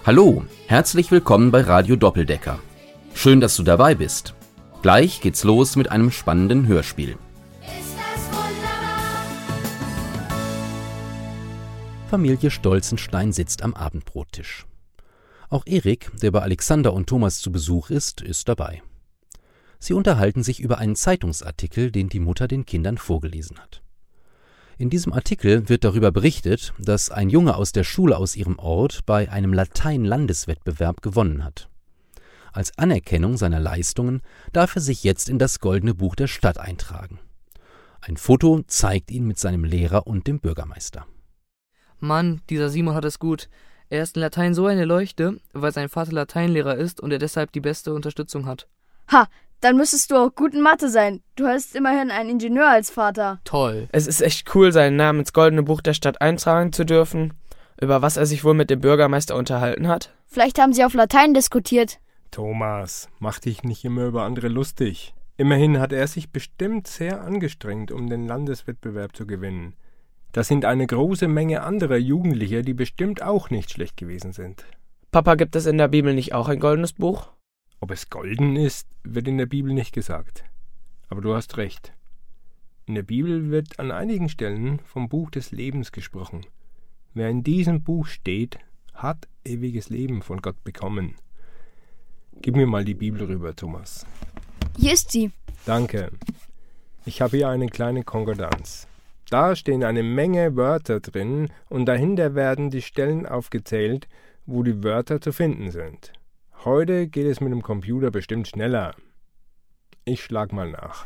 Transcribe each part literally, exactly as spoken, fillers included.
Hallo, herzlich willkommen bei Radio Doppeldecker. Schön, dass du dabei bist. Gleich geht's los mit einem spannenden Hörspiel. Ist das wunderbar? Familie Stolzenstein sitzt am Abendbrottisch. Auch Erik, der bei Alexander und Thomas zu Besuch ist, ist dabei. Sie unterhalten sich über einen Zeitungsartikel, den die Mutter den Kindern vorgelesen hat. In diesem Artikel wird darüber berichtet, dass ein Junge aus der Schule aus ihrem Ort bei einem Latein-Landeswettbewerb gewonnen hat. Als Anerkennung seiner Leistungen darf er sich jetzt in das Goldene Buch der Stadt eintragen. Ein Foto zeigt ihn mit seinem Lehrer und dem Bürgermeister. Mann, dieser Simon hat es gut. Er ist in Latein so eine Leuchte, weil sein Vater Lateinlehrer ist und er deshalb die beste Unterstützung hat. Ha, dann müsstest du auch gut in Mathe sein. Du hast immerhin einen Ingenieur als Vater. Toll. Es ist echt cool, seinen Namen ins Goldene Buch der Stadt eintragen zu dürfen. Über was er sich wohl mit dem Bürgermeister unterhalten hat? Vielleicht haben sie auf Latein diskutiert. Thomas, mach dich nicht immer über andere lustig. Immerhin hat er sich bestimmt sehr angestrengt, um den Landeswettbewerb zu gewinnen. Da sind eine große Menge anderer Jugendlicher, die bestimmt auch nicht schlecht gewesen sind. Papa, gibt es in der Bibel nicht auch ein goldenes Buch? Ob es golden ist, wird in der Bibel nicht gesagt. Aber du hast recht. In der Bibel wird an einigen Stellen vom Buch des Lebens gesprochen. Wer in diesem Buch steht, hat ewiges Leben von Gott bekommen. Gib mir mal die Bibel rüber, Thomas. Hier ist sie. Danke. Ich habe hier eine kleine Konkordanz. Da stehen eine Menge Wörter drin und dahinter werden die Stellen aufgezählt, wo die Wörter zu finden sind. Heute geht es mit dem Computer bestimmt schneller. Ich schlag mal nach.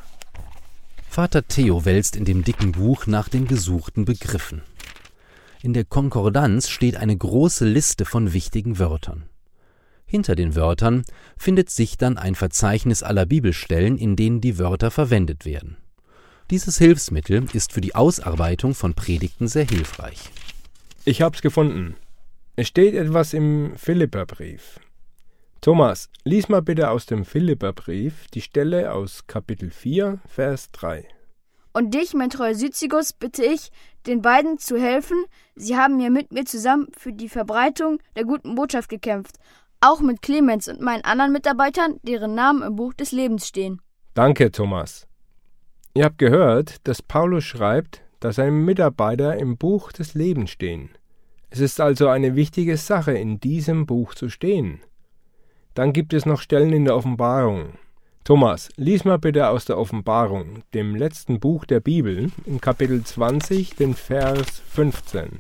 Vater Theo wälzt in dem dicken Buch nach den gesuchten Begriffen. In der Konkordanz steht eine große Liste von wichtigen Wörtern. Hinter den Wörtern findet sich dann ein Verzeichnis aller Bibelstellen, in denen die Wörter verwendet werden. Dieses Hilfsmittel ist für die Ausarbeitung von Predigten sehr hilfreich. Ich hab's gefunden. Es steht etwas im Philipperbrief. Thomas, lies mal bitte aus dem Philipperbrief die Stelle aus Kapitel vier, Vers drei. Und dich, mein treuer Syzygus, bitte ich, den beiden zu helfen. Sie haben ja mit mir zusammen für die Verbreitung der guten Botschaft gekämpft. Auch mit Clemens und meinen anderen Mitarbeitern, deren Namen im Buch des Lebens stehen. Danke, Thomas. Ihr habt gehört, dass Paulus schreibt, dass seine Mitarbeiter im Buch des Lebens stehen. Es ist also eine wichtige Sache, in diesem Buch zu stehen. Dann gibt es noch Stellen in der Offenbarung. Thomas, lies mal bitte aus der Offenbarung, dem letzten Buch der Bibel, in Kapitel zwanzig, den Vers fünfzehn.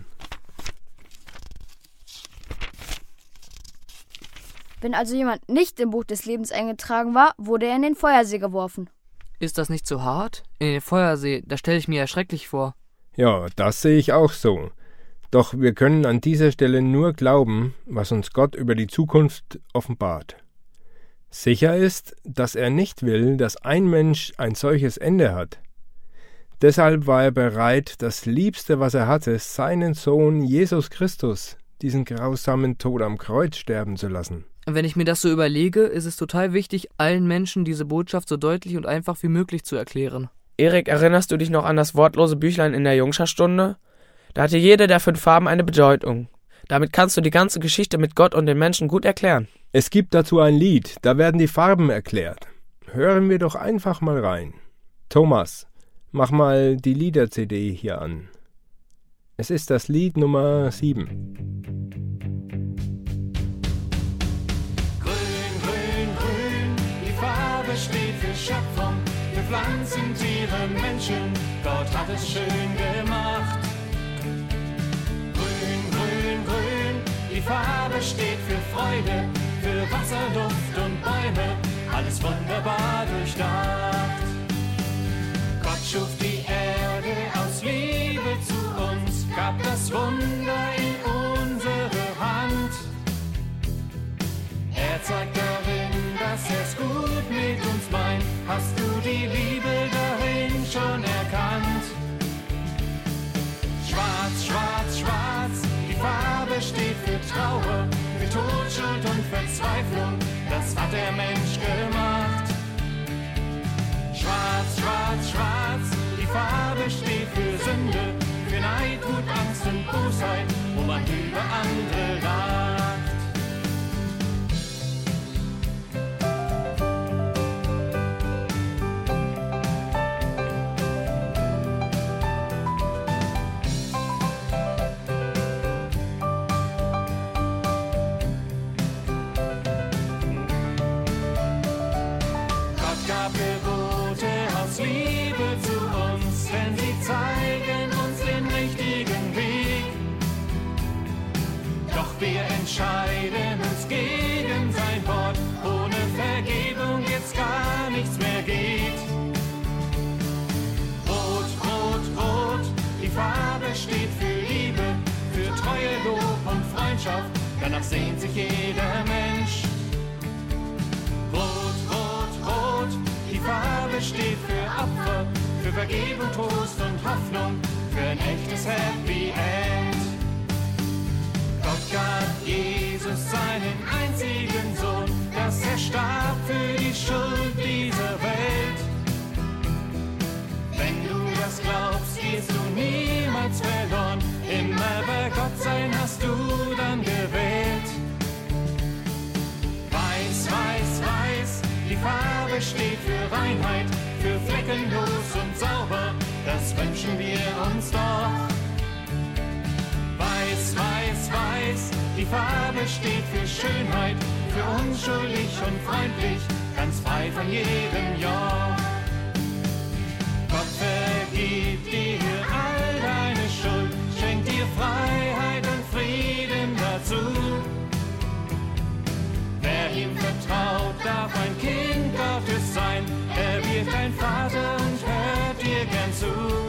Wenn also jemand nicht im Buch des Lebens eingetragen war, wurde er in den Feuersee geworfen. Ist das nicht zu hart? In den Feuersee, das stelle ich mir ja schrecklich vor. Ja, das sehe ich auch so. Doch wir können an dieser Stelle nur glauben, was uns Gott über die Zukunft offenbart. Sicher ist, dass er nicht will, dass ein Mensch ein solches Ende hat. Deshalb war er bereit, das Liebste, was er hatte, seinen Sohn Jesus Christus, diesen grausamen Tod am Kreuz sterben zu lassen. Wenn ich mir das so überlege, ist es total wichtig, allen Menschen diese Botschaft so deutlich und einfach wie möglich zu erklären. Erik, erinnerst du dich noch an das wortlose Büchlein in der Jungscherstunde? Da hatte jede der fünf Farben eine Bedeutung. Damit kannst du die ganze Geschichte mit Gott und den Menschen gut erklären. Es gibt dazu ein Lied, da werden die Farben erklärt. Hören wir doch einfach mal rein. Thomas, mach mal die Lieder-C D hier an. Es ist das Lied Nummer sieben. Grün, grün, grün, die Farbe steht für Schöpfung, für Pflanzen, Tiere, Menschen. Gott hat es schön gemacht. Grün, grün, grün, die Farbe steht für Freude, für Wasser, Duft und Bäume, alles wunderbar durchdacht. Gott schuf die Erde aus Liebe zu uns, gab das Wunder in unsere Hand. Er zeigt darin, dass er's gut mit uns meint. Hast du die Liebe darin schon erkannt? Schwarz, schwarz, schwarz, die Farbe steht für Trauer, für Tod, Schuld und Verzweiflung, das hat der Mensch gemacht. Schwarz, schwarz, schwarz, die Farbe steht für Sünde, für Neid, Wut, Angst und Bosheit, wo man über andere lacht. wir entscheiden uns gegen sein Wort. Ohne Vergebung jetzt gar nichts mehr geht. Rot, rot, rot, die Farbe steht für Liebe, für Treue, Lob und Freundschaft. Danach sehnt sich jeder Mensch. Rot, rot, rot, die Farbe steht für Opfer, für Vergebung, Trost und Hoffnung, für ein echtes Happy End. Gott gab Jesus seinen einzigen Sohn, dass er starb für die Schuld dieser Welt. Wenn du das glaubst, gehst du niemals verloren. Immer bei Gott sein hast du dann gewählt. Weiß, weiß, weiß, die Farbe steht für Reinheit, für fleckenlos und sauber, das wünschen wir uns doch. Weiß, weiß, weiß, die Farbe steht für Schönheit, für unschuldig und freundlich, ganz frei von jedem Joch. Gott vergibt dir all deine Schuld, schenkt dir Freiheit und Frieden dazu. Wer ihm vertraut, darf ein Kind Gottes sein, er wird dein Vater und hört dir gern zu.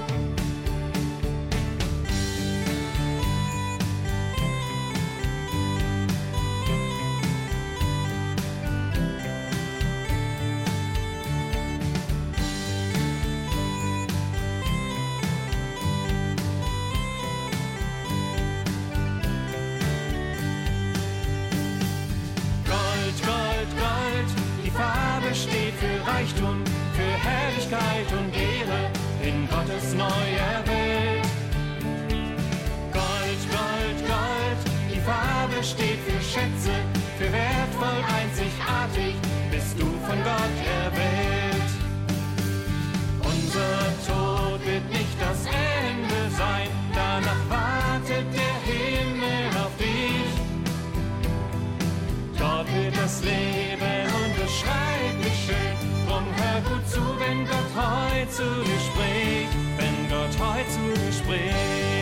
Steht für Reichtum, für Herrlichkeit und Ehre in Gottes neuer Welt. Gold, Gold, Gold, die Farbe steht für Schätze, für wertvoll, einzigartig, bist du von Gott erwählt. Unser Tod wird nicht das Ende sein, danach wartet der Himmel auf dich. Dort wird das Leben unbeschreiblich schön, drum hör gut zu, wenn Gott heute zu dir spricht, wenn Gott heute zu dir spricht.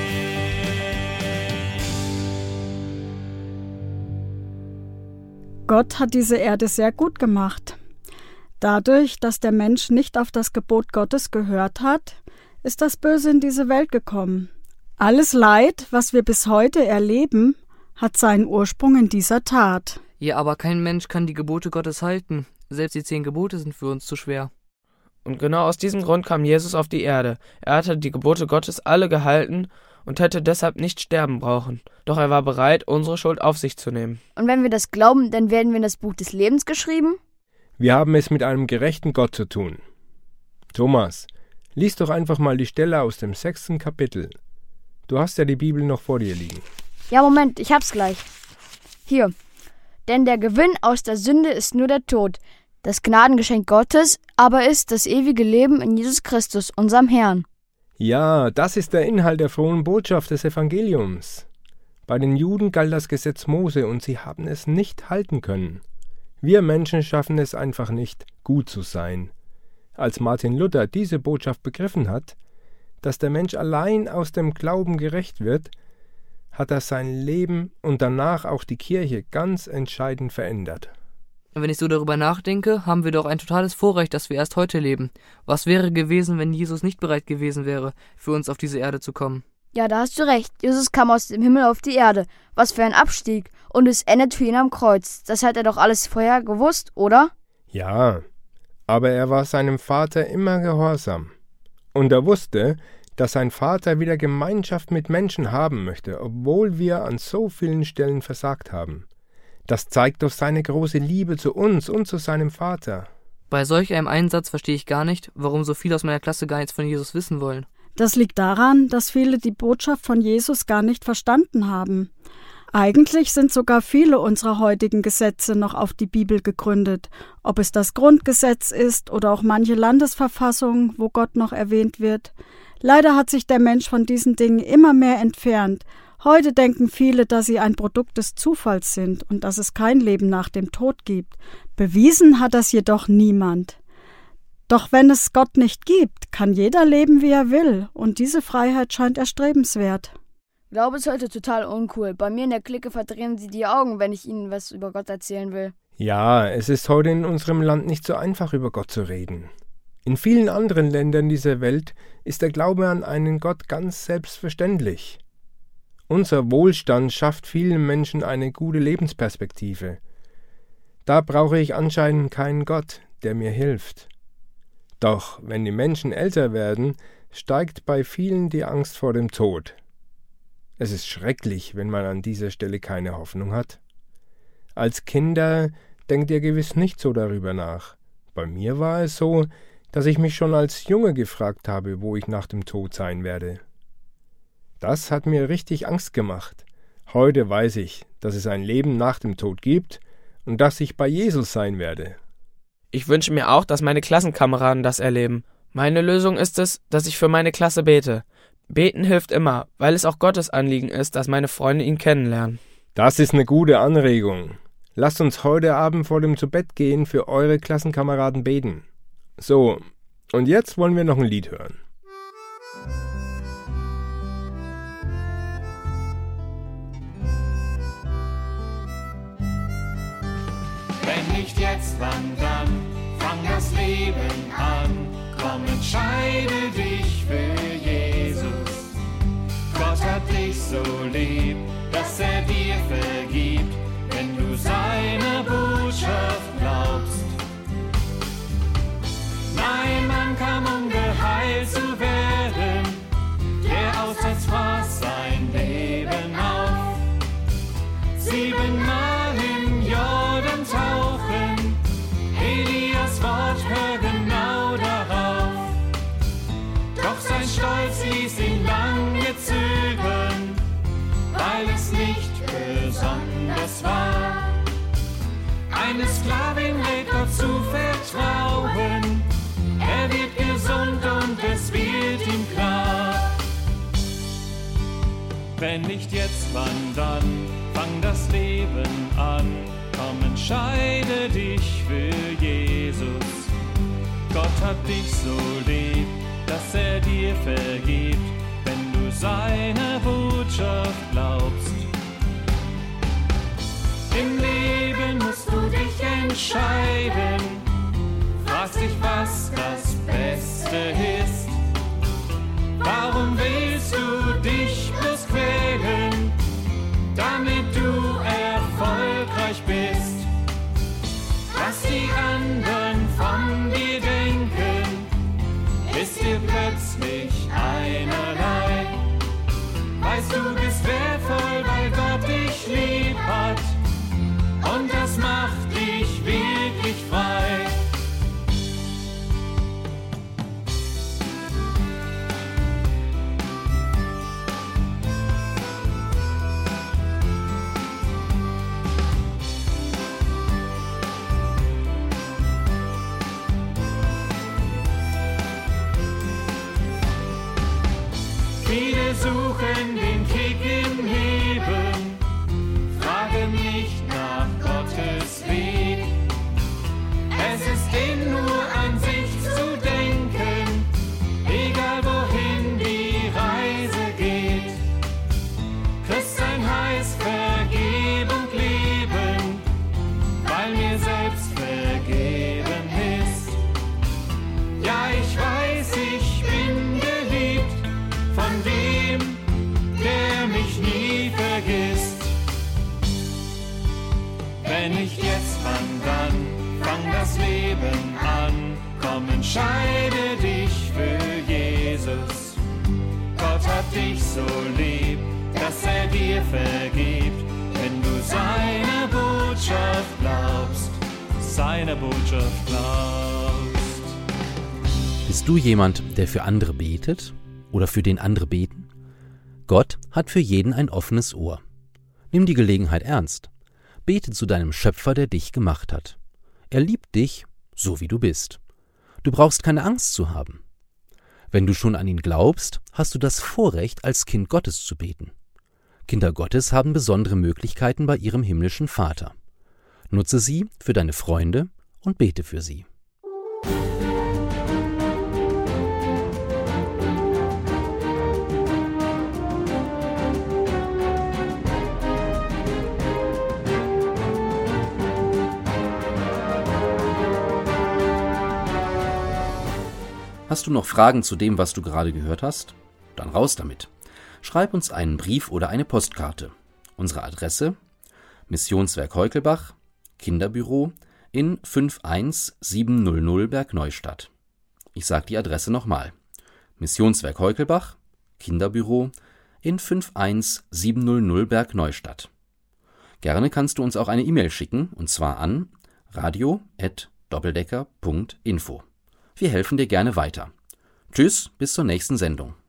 Gott hat diese Erde sehr gut gemacht. Dadurch, dass der Mensch nicht auf das Gebot Gottes gehört hat, ist das Böse in diese Welt gekommen. Alles Leid, was wir bis heute erleben, hat seinen Ursprung in dieser Tat. Ja, aber kein Mensch kann die Gebote Gottes halten. Selbst die zehn Gebote sind für uns zu schwer. Und genau aus diesem Grund kam Jesus auf die Erde. Er hatte die Gebote Gottes alle gehalten und hätte deshalb nicht sterben brauchen. Doch er war bereit, unsere Schuld auf sich zu nehmen. Und wenn wir das glauben, dann werden wir in das Buch des Lebens geschrieben? Wir haben es mit einem gerechten Gott zu tun. Thomas, lies doch einfach mal die Stelle aus dem sechsten Kapitel. Du hast ja die Bibel noch vor dir liegen. Ja, Moment, ich hab's gleich. Hier. Denn der Gewinn aus der Sünde ist nur der Tod. Das Gnadengeschenk Gottes aber ist das ewige Leben in Jesus Christus, unserem Herrn. Ja, das ist der Inhalt der frohen Botschaft des Evangeliums. Bei den Juden galt das Gesetz Mose und sie haben es nicht halten können. Wir Menschen schaffen es einfach nicht, gut zu sein. Als Martin Luther diese Botschaft begriffen hat, dass der Mensch allein aus dem Glauben gerecht wird, hat er sein Leben und danach auch die Kirche ganz entscheidend verändert. Wenn ich so darüber nachdenke, haben wir doch ein totales Vorrecht, dass wir erst heute leben. Was wäre gewesen, wenn Jesus nicht bereit gewesen wäre, für uns auf diese Erde zu kommen? Ja, da hast du recht. Jesus kam aus dem Himmel auf die Erde. Was für ein Abstieg. Und es endet für ihn am Kreuz. Das hat er doch alles vorher gewusst, oder? Ja, aber er war seinem Vater immer gehorsam. Und er wusste, dass sein Vater wieder Gemeinschaft mit Menschen haben möchte, obwohl wir an so vielen Stellen versagt haben. Das zeigt doch seine große Liebe zu uns und zu seinem Vater. Bei solch einem Einsatz verstehe ich gar nicht, warum so viele aus meiner Klasse gar nichts von Jesus wissen wollen. Das liegt daran, dass viele die Botschaft von Jesus gar nicht verstanden haben. Eigentlich sind sogar viele unserer heutigen Gesetze noch auf die Bibel gegründet, ob es das Grundgesetz ist oder auch manche Landesverfassung, wo Gott noch erwähnt wird. Leider hat sich der Mensch von diesen Dingen immer mehr entfernt. Heute denken viele, dass sie ein Produkt des Zufalls sind und dass es kein Leben nach dem Tod gibt. Bewiesen hat das jedoch niemand. Doch wenn es Gott nicht gibt, kann jeder leben, wie er will, und diese Freiheit scheint erstrebenswert. Glaube ist heute total uncool. Bei mir in der Clique verdrehen sie die Augen, wenn ich ihnen was über Gott erzählen will. Ja, es ist heute in unserem Land nicht so einfach, über Gott zu reden. In vielen anderen Ländern dieser Welt ist der Glaube an einen Gott ganz selbstverständlich. Unser Wohlstand schafft vielen Menschen eine gute Lebensperspektive. Da brauche ich anscheinend keinen Gott, der mir hilft. Doch wenn die Menschen älter werden, steigt bei vielen die Angst vor dem Tod. Es ist schrecklich, wenn man an dieser Stelle keine Hoffnung hat. Als Kinder denkt ihr gewiss nicht so darüber nach. Bei mir war es so, dass ich mich schon als Junge gefragt habe, wo ich nach dem Tod sein werde. Das hat mir richtig Angst gemacht. Heute weiß ich, dass es ein Leben nach dem Tod gibt und dass ich bei Jesus sein werde. Ich wünsche mir auch, dass meine Klassenkameraden das erleben. Meine Lösung ist es, dass ich für meine Klasse bete. Beten hilft immer, weil es auch Gottes Anliegen ist, dass meine Freunde ihn kennenlernen. Das ist eine gute Anregung. Lasst uns heute Abend vor dem Zubettgehen für eure Klassenkameraden beten. So, und jetzt wollen wir noch ein Lied hören. Wenn nicht jetzt, wann dann? Fang das Leben an. Komm, entscheide dich für Jesus. Gott hat dich so lieb, dass er dir vergibt, wenn du seiner Botschaft glaubst. Nein, man kam, um geheilt zu werden. Der Aussatz fraß sein Leben auf. Siebenmal im Jordan tauchen, Elias Wort, hör genau darauf. Doch sein Stolz ließ ihn lange zögern, weil es nicht besonders war. Eine Sklavin rät Gott zu vertrauen, er wird gesund und es wird ihm klar. Wenn nicht jetzt, wann dann? Fang das Leben an. Komm, entscheide dich für Jesus. Gott hat dich so lieb, dass er dir vergibt, wenn du seiner Botschaft glaubst. Im Leben musst du dich entscheiden, fragst dich, was das Beste ist. Warum willst du dich bloß quälen, damit du erfolgreich bist? Was die anderen von dir denken, ist dir plötzlich einerlei. Weißt du, bist wertvoll, weil Gott dich lieb hat, und das macht dich wirklich frei. Viele suchen den Kick im Leben, fragen nicht nach Gottes Weg. Es ist denen nur an sich zu denken, egal wohin die Reise geht. Christsein heißt Vergebung leben, weil mir selbst vergeben ist. Ja, ich weiß, ich bin geliebt von dem, der mich nie vergisst. Wenn nicht jetzt, wann dann? Fang das Leben an. Komm, entscheide dich für Jesus. Gott hat dich so lieb, dass er dir vergibt, wenn du seiner Botschaft glaubst, seiner Botschaft glaubst. Bist du jemand, der für andere betet? Oder für den andere beten? Gott hat für jeden ein offenes Ohr. Nimm die Gelegenheit ernst. Bete zu deinem Schöpfer, der dich gemacht hat. Er liebt dich, so wie du bist. Du brauchst keine Angst zu haben. Wenn du schon an ihn glaubst, hast du das Vorrecht, als Kind Gottes zu beten. Kinder Gottes haben besondere Möglichkeiten bei ihrem himmlischen Vater. Nutze sie für deine Freunde und bete für sie. Hast du noch Fragen zu dem, was du gerade gehört hast? Dann raus damit. Schreib uns einen Brief oder eine Postkarte. Unsere Adresse: Missionswerk Heukelbach, Kinderbüro in fünf eins sieben null null Bergneustadt. Ich sage die Adresse nochmal. Missionswerk Heukelbach, Kinderbüro in fünf eins sieben null null Bergneustadt. Gerne kannst du uns auch eine E-Mail schicken, und zwar an radio at doppeldecker punkt info. Wir helfen dir gerne weiter. Tschüss, bis zur nächsten Sendung.